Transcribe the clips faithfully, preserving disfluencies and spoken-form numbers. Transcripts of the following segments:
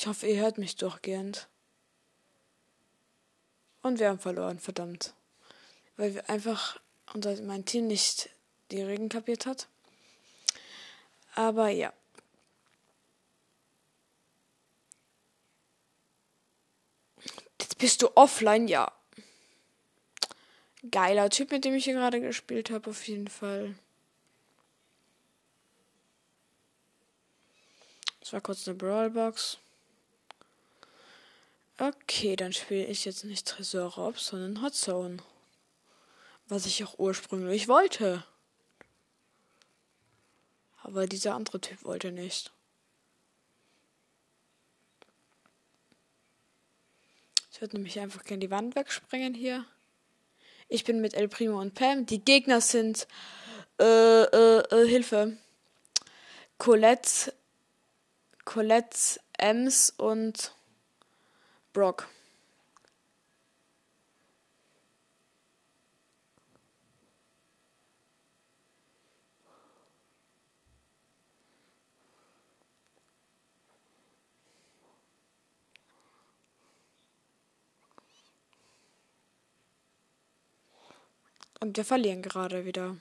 Ich hoffe, ihr hört mich durchgehend. Und wir haben verloren, verdammt. Weil wir einfach unser mein Team nicht die Regeln kapiert hat. Aber ja. Jetzt bist du offline, ja. Geiler Typ, mit dem ich hier gerade gespielt habe, auf jeden Fall. Das war kurz eine Brawlbox. Okay, dann spiele ich jetzt nicht Tresor Rob, sondern Hot Zone. Was ich auch ursprünglich wollte. Aber dieser andere Typ wollte nicht. Ich würde nämlich einfach gerne die Wand wegspringen hier. Ich bin mit El Primo und Pam. Die Gegner sind äh, äh, äh, Hilfe. Colette, Colette, Ems und Brock. Und wir verlieren gerade wieder.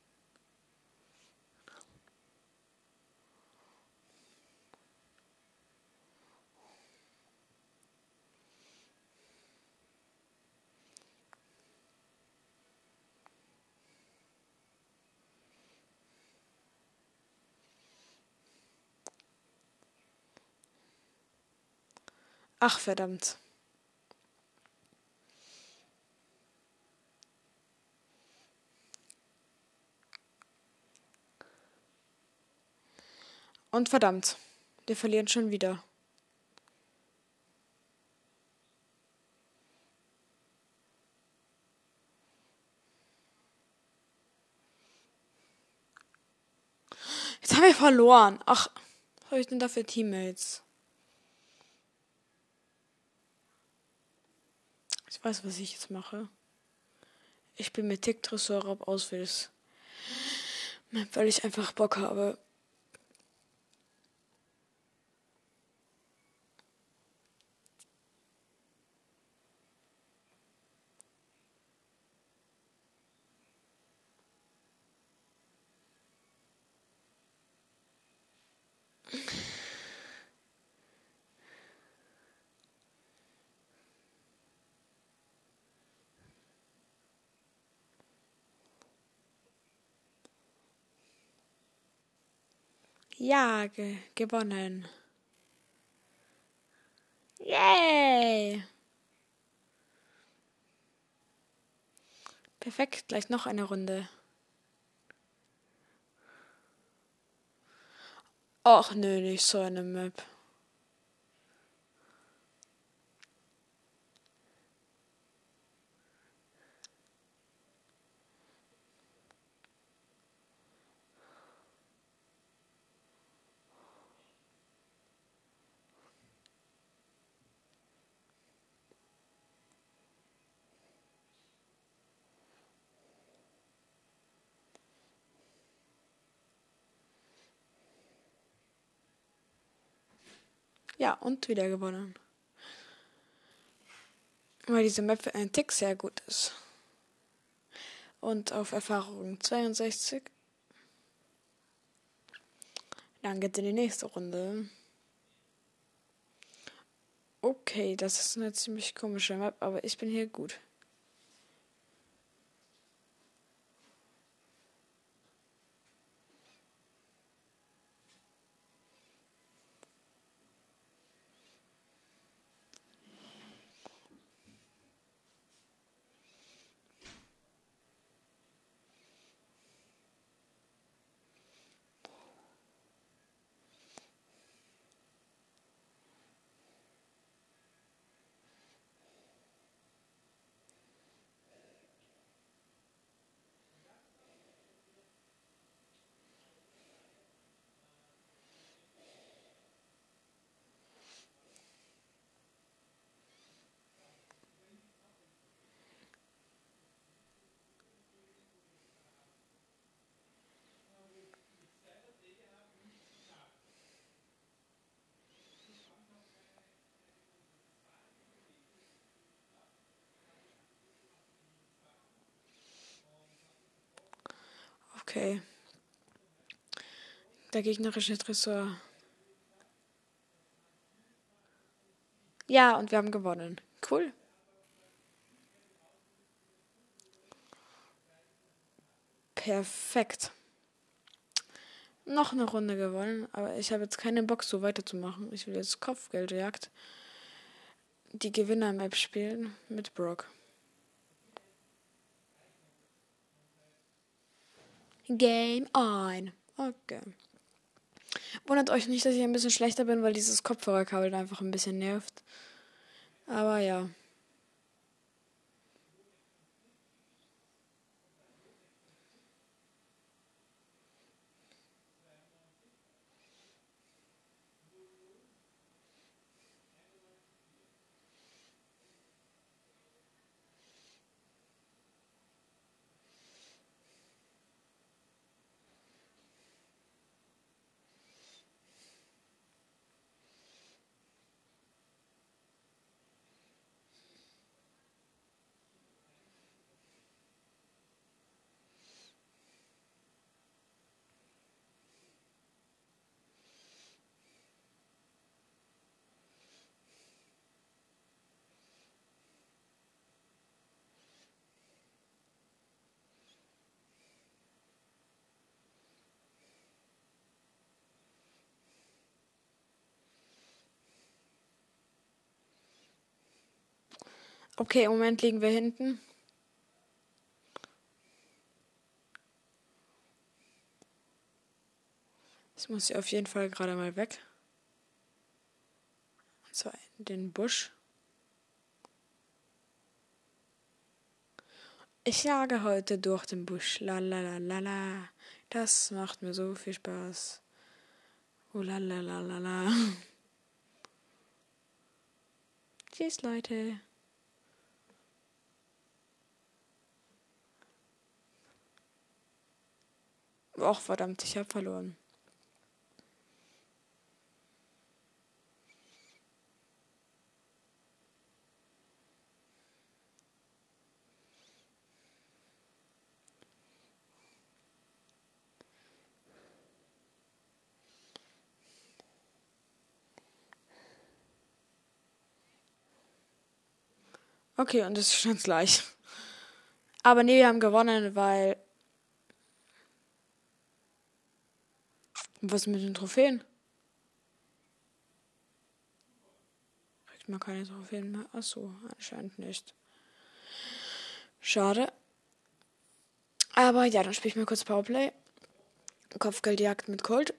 Ach, verdammt. Und verdammt. Wir verlieren schon wieder. Jetzt haben wir verloren. Ach, was habe ich denn da für Teammates? Ich weiß, was ich jetzt mache. Ich bin mit Tick Tresor Rob auswähls. Weil ich einfach Bock habe. Ja, ge gewonnen. Yay! Perfekt, gleich noch eine Runde. Och nö, nicht so eine Map. Ja, und wieder gewonnen. Weil diese Map für einen Tick sehr gut ist. Und auf Erfahrung zweiundsechzig. Dann geht's in die nächste Runde. Okay, das ist eine ziemlich komische Map, aber ich bin hier gut. Okay. Der gegnerische Tresor. Ja, und wir haben gewonnen. Cool. Perfekt. Noch eine Runde gewonnen, aber ich habe jetzt keine Bock, so weiterzumachen. Ich will jetzt Kopfgeldjagd. Die Gewinner-Map spielen mit Brock. Game on. Okay. Wundert euch nicht, dass ich ein bisschen schlechter bin, weil dieses Kopfhörerkabel einfach ein bisschen nervt. Aber ja. Okay, im Moment liegen wir hinten. Das muss ich auf jeden Fall gerade mal weg. Und zwar in den Busch. Ich jage heute durch den Busch. La la la la la. Das macht mir so viel Spaß. Oh la la la la la. Tschüss, Leute. Och, verdammt, ich hab verloren. Okay, und es stand gleich. Aber nee, wir haben gewonnen, weil... Was mit den Trophäen? Kriegt man keine Trophäen mehr? Achso, anscheinend nicht. Schade. Aber ja, dann spiele ich mal kurz Powerplay. Kopfgeldjagd mit Colt.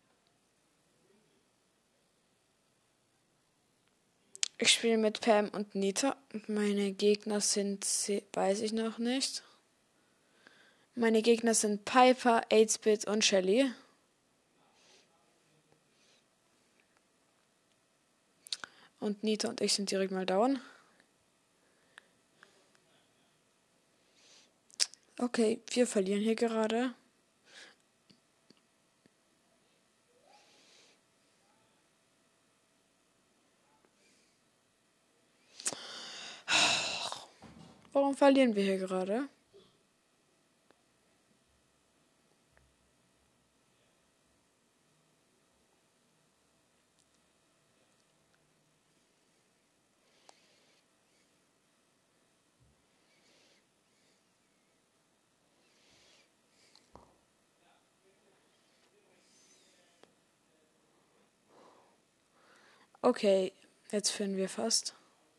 Ich spiele mit Pam und Nita. Meine Gegner sind, weiß ich noch nicht. Meine Gegner sind Piper, eight bit und Shelly. Und Nita und ich sind direkt mal down. Okay, wir verlieren hier gerade. Warum verlieren wir hier gerade? Okay, jetzt führen wir fast.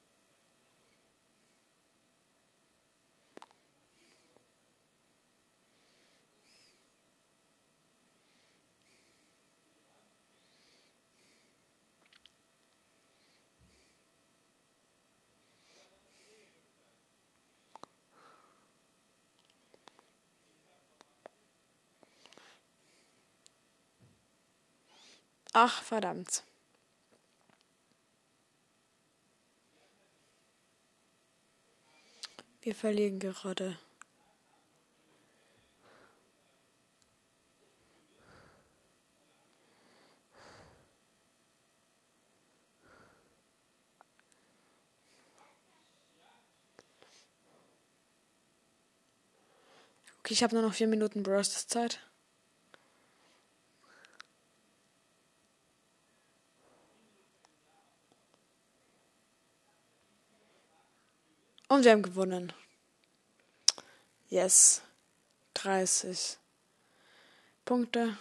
Ach, verdammt. Wir verlieren gerade. Okay, ich habe nur noch vier Minuten Burst Zeit. Und wir haben gewonnen. Yes. dreißig Punkte.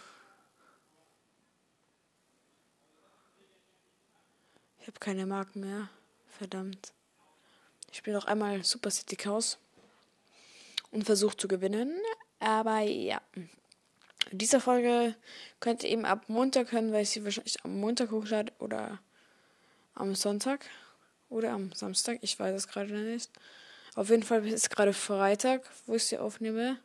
Ich habe keine Marken mehr. Verdammt. Ich spiele noch einmal Super City Chaos und versuche zu gewinnen. Aber ja. In dieser Folge könnt ihr eben ab Montag hören, weil ich sie wahrscheinlich am Montag hochlade oder am Sonntag oder am Samstag. Ich weiß es gerade nicht. Auf jeden Fall ist es gerade Freitag, wo ich sie aufnehme.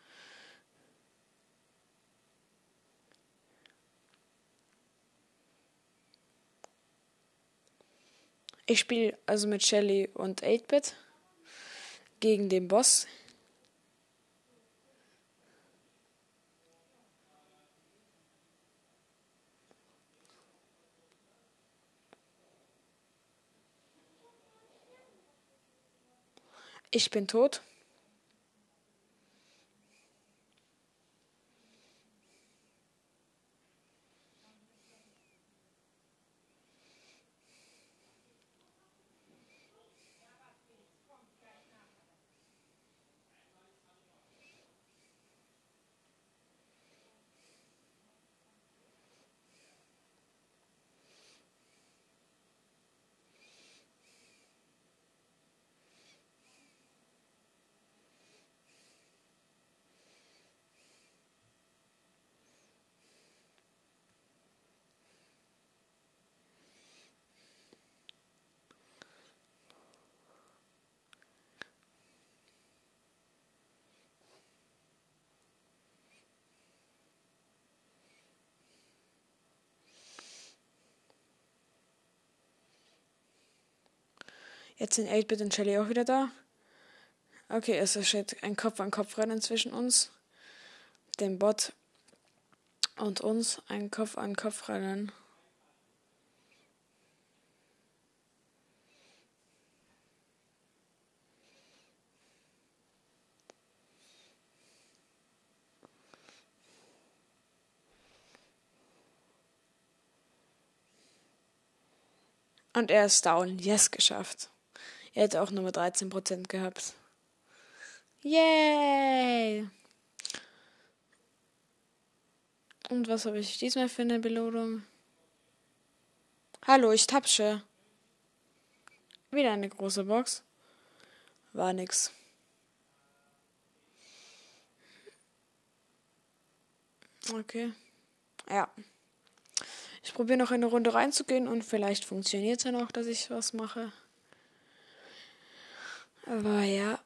Ich spiele also mit Shelly und acht-Bit gegen den Boss. Ich bin tot. Jetzt sind acht-Bit und Shelly auch wieder da. Okay, es steht ein Kopf-an-Kopf-Rennen zwischen uns, dem Bot und uns. Ein Kopf-an-Kopf-Rennen. Und er ist down. Yes, geschafft. Er hätte auch nur dreizehn Prozent gehabt. Yay! Und was habe ich diesmal für eine Belohnung? Hallo, ich tapsche. Wieder eine große Box. War nix. Okay. Ja. Ich probiere noch eine Runde reinzugehen und vielleicht funktioniert es dann auch, dass ich was mache. Aber ja.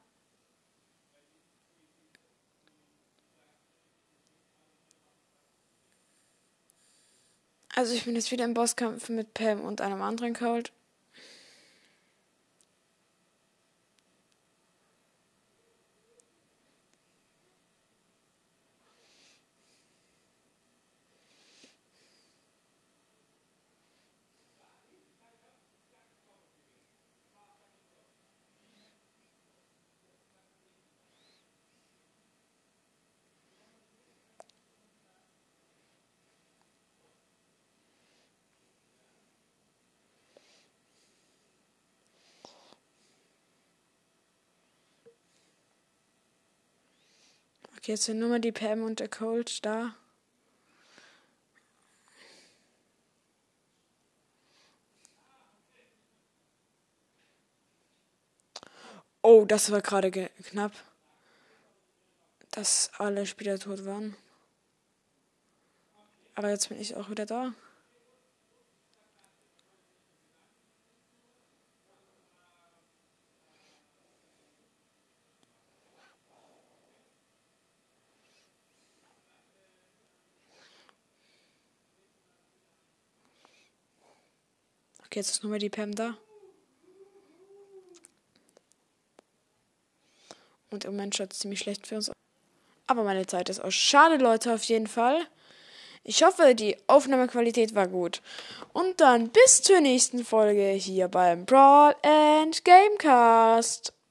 Also ich bin jetzt wieder im Bosskampf mit Pam und einem anderen Colt. Okay, jetzt sind nur mal die Pam und der Colt da. Oh, das war gerade ge- knapp, dass alle Spieler tot waren. Aber jetzt bin ich auch wieder da. Okay, jetzt ist nur mal die Pam da. Und im Moment schaut es ziemlich schlecht für uns aus. Aber meine Zeit ist aus. Schade, Leute, auf jeden Fall. Ich hoffe, die Aufnahmequalität war gut. Und dann bis zur nächsten Folge hier beim Brawl and Gamecast.